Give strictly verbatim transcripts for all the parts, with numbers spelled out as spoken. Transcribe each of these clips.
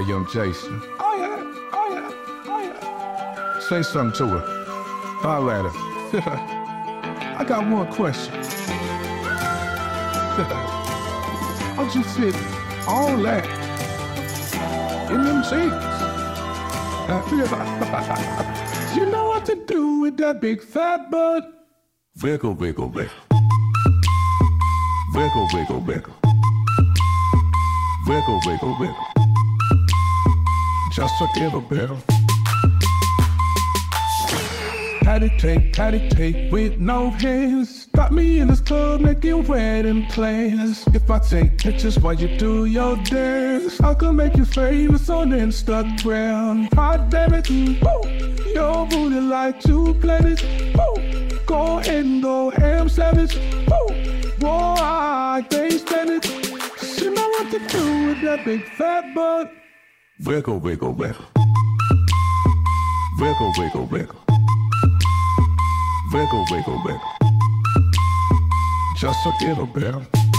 young Jason. Oh yeah, oh yeah, oh yeah. Say something to her. Holler at her. I got one question. How'd you fit all that in them jeans? You know what to do with that big fat butt? Wiggle, wiggle, wiggle. Wiggle, wiggle, wiggle. Wiggle, wiggle, wiggle. Just a little bit. Patty cake, patty cake with no hands. Stop me in this club making wedding plans. If I take pictures while you do your dance, I can make you famous on Instagram. Hot damn it, woo. Your booty like two planets, woo. Go ahead and go ham savage, woo. Whoa, I can't stand it. You know what to do with that big fat butt. Wiggle, wiggle, wiggle. Wiggle, wiggle, wiggle. Wiggle, wiggle, wiggle. Just a little bit.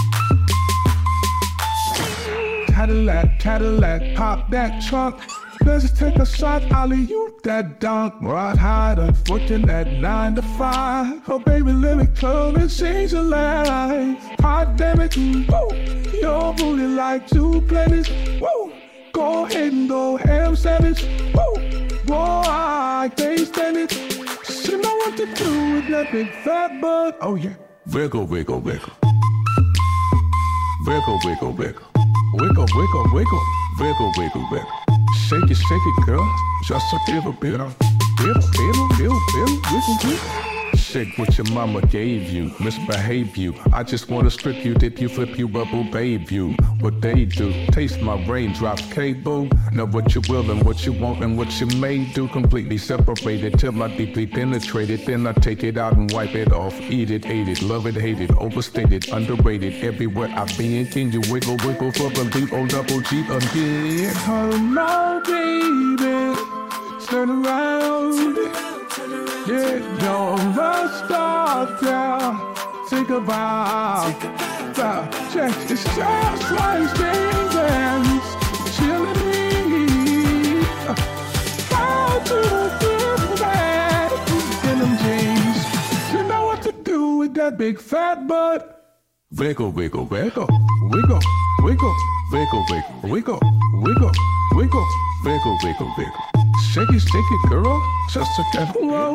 Cadillac, Cadillac, pop that trunk. Let's take a shot, Ollie, you that dunk. Ride high, done working at nine to five. Oh baby, let me come and change your life. Hot damn it, woo. Your booty like two planets, woo. Go ahead and go ham savage, woo. Whoa, I can't stand it. You know what to do with that big fat butt. Oh yeah. Wiggle, wiggle, wiggle. Wiggle, wiggle, wiggle. Wiggle, wiggle, wiggle. Wiggle, wiggle, wiggle. Shake it, shake it, girl. Just a little bit. Little, little, little, little, wiggle, wiggle. Shake what your mama gave you, misbehave you. I just wanna strip you, dip you, flip you, bubble babe you. What they do, taste my raindrops, cable. Know what you will and what you want and what you may do. Completely separated till I deeply penetrate it. Then I take it out and wipe it off. Eat it, ate it, love it, hate it, overstated, underrated. Everywhere I be, can you wiggle, wiggle for the beat, oh double G again. Come on, baby, turn around. Yeah, don't rush, stop down. Take a bow. Check it's just like James. Chillin' me. Out to the good bad in them jeans. You know what to do with that big fat butt. Wiggle, wiggle, wiggle. Wiggle, wiggle. Wiggle, wiggle, wiggle, wiggle, wiggle. Wiggle, wiggle, wiggle. Shake it, shake it, girl. Just a cat.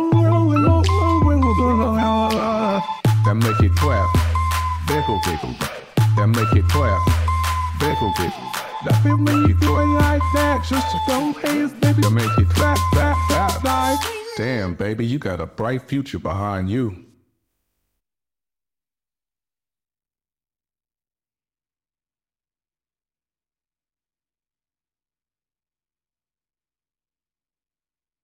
That make it clap. Wiggle, wiggle. That make it clap. Wiggle, wiggle. That feel when you do it like that. Just to go hands, baby. That make it clap, clap, clap, like. Damn, baby, you got a bright future behind you.